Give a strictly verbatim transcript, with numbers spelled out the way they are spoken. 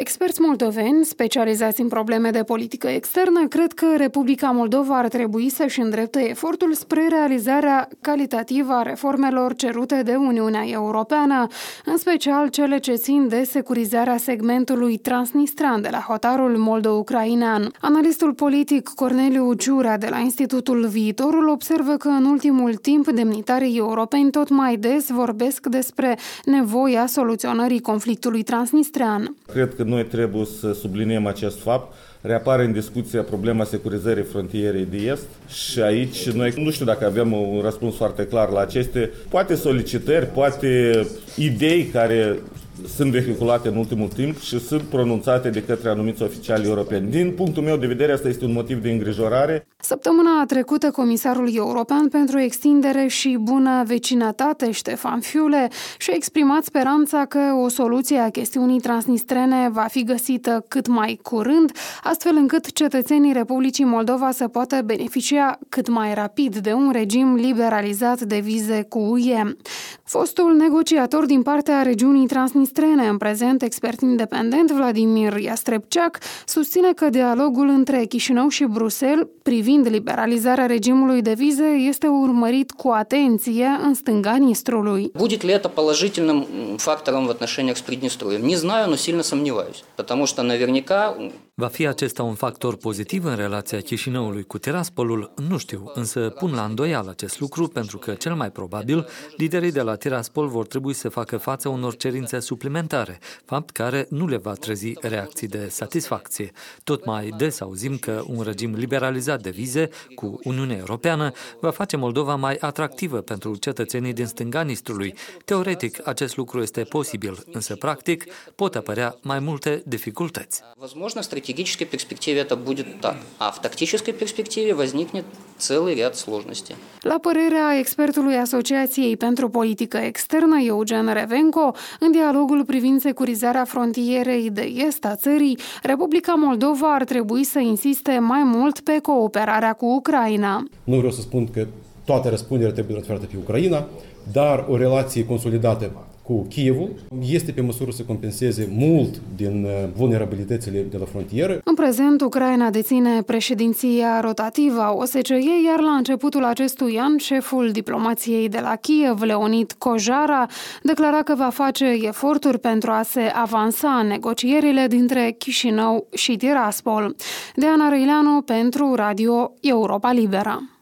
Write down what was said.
Experți moldoveni, specializați în probleme de politică externă, cred că Republica Moldova ar trebui să-și îndrepte efortul spre realizarea calitativă a reformelor cerute de Uniunea Europeană, în special cele ce țin de securizarea segmentului transnistran de la hotarul moldo-ucrainean. Analistul politic Corneliu Ciura de la Institutul Viitorul observă că în ultimul timp demnitarii europeni tot mai des vorbesc despre nevoia soluționării conflictului transnistrean. Cred că noi trebuie să subliniem acest fapt. Reapare în discuție problema securizării frontierei de est și aici noi nu știu dacă avem un răspuns foarte clar la aceste, poate solicitări, poate idei care sunt vehiculate în ultimul timp și sunt pronunțate de către anumiți oficiali europeni. Din punctul meu de vedere, asta este un motiv de îngrijorare. Săptămâna trecută, comisarul european pentru extindere și bună vecinătate, Ștefan Füle, și-a exprimat speranța că o soluție a chestiunii transnistrene va fi găsită cât mai curând, astfel încât cetățenii Republicii Moldova să poată beneficia cât mai rapid de un regim liberalizat de vize cu U E. Fostul negociator din partea regiunii transnistrene, în prezent expert independent, Vladimir Iastrebceac, susține că dialogul între Chișinău și Bruxelles privind liberalizarea regimului de vize este urmărit cu atenție în stânga Nistrului. Будет ли это положительным фактором в отношениях с Приднестровьем? Не знаю, но сильно сомневаюсь, потому что наверняка. Va fi acesta un factor pozitiv în relația Chișinăului cu Tiraspolul? Nu știu, însă pun la îndoială acest lucru pentru că, cel mai probabil, liderii de la Tiraspol vor trebui să facă față unor cerințe suplimentare, fapt care nu le va trezi reacții de satisfacție. Tot mai des auzim că un regim liberalizat de vize cu Uniunea Europeană va face Moldova mai atractivă pentru cetățenii din stânga Nistrului. Teoretic, acest lucru este posibil, însă practic pot apărea mai multe dificultăți. В стратегической перспективе это будет так, а в тактической перспективе возникнет целый ряд сложностей. La părerea expertului Asociației pentru Politică Externă, Eugen Revenco, în dialogul privind securizarea frontierei de est a țării, Republica Moldova ar trebui să insiste mai mult pe cooperarea cu Ucraina. Nu vreau să spun că toată răspunderea trebuie transferată pe Ucraina, dar o relație consolidată cu Kievul este pe măsură să compenseze mult din vulnerabilitățile de la frontieră. În prezent, Ucraina deține președinția rotativă a O S C E, iar la începutul acestui an, șeful diplomației de la Kiev, Leonid Kojara, declara că va face eforturi pentru a se avansa în negocierile dintre Chișinău și Tiraspol. Diana Răileanu pentru Radio Europa Liberă.